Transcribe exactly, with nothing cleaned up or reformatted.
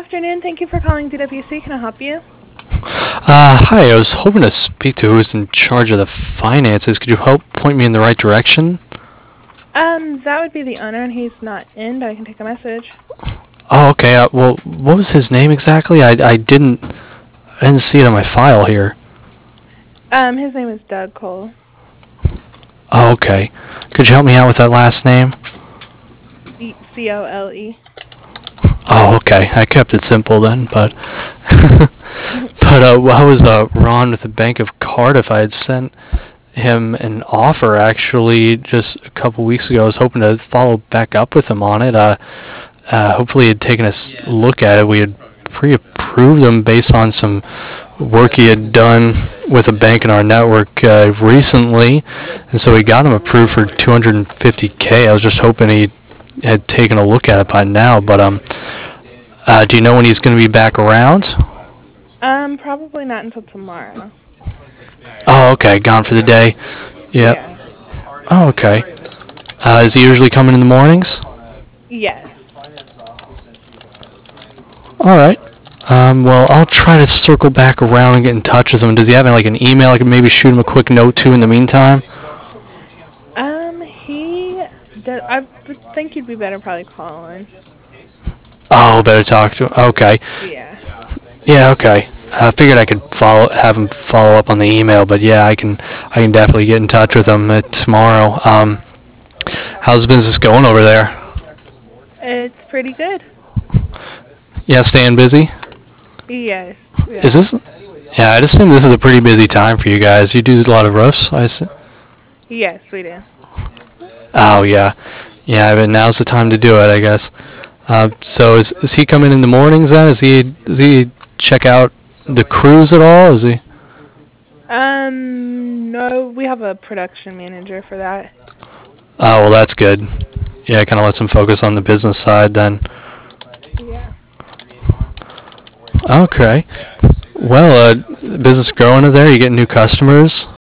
afternoon. Thank you for calling D W C. Can I help you? Uh, hi, I was hoping to speak to who's in charge of the finances. Could you help point me in the right direction? Um, that would be the owner, and he's not in, but I can take a message. Oh, okay. Uh, well, what was his name exactly? I, I didn't I didn't see it on my file here. Um, his name is Doug Cole. Oh, okay. Could you help me out with that last name? C O L E. Oh, okay. I kept it simple then, but but uh, well, I was uh, Ron with the Bank of Cardiff. I had sent him an offer actually just a couple weeks ago. I was hoping to follow back up with him on it. Uh, uh, hopefully, he had taken a s- look at it. We had pre-approved him based on some work he had done with a bank in our network uh, recently, and so we got him approved for two hundred fifty K. I was just hoping he had taken a look at it by now, but um, uh, do you know when he's going to be back around? Um, probably not until tomorrow. Oh, okay, gone for the day. Yep. Yeah. Oh, okay. Uh, is he usually coming in the mornings? Yes. All right. Um, well, I'll try to circle back around and get in touch with him. Does he have like an email I could maybe shoot him a quick note to in the meantime? Um, he. Does, I would think you'd be better probably calling. Oh, better talk to him. Okay. Yeah. Yeah. Okay. I figured I could follow, have him follow up on the email, but yeah, I can, I can definitely get in touch with him uh, tomorrow. Um, how's business going over there? It's pretty good. Yeah, staying busy. Yes. Yeah. Is this? Yeah, I'd assume this is a pretty busy time for you guys. You do a lot of roofs, I assume. Yes, we do. Oh yeah, yeah. But now's the time to do it, I guess. Uh, so is is he coming in the mornings then? Is he does he check out the crews at all? Is he? Um, no, we have a production manager for that. Oh well, that's good. Yeah, it kind of lets him focus on the business side then. Yeah. Okay. Well, uh, business growing over there. You getting new customers?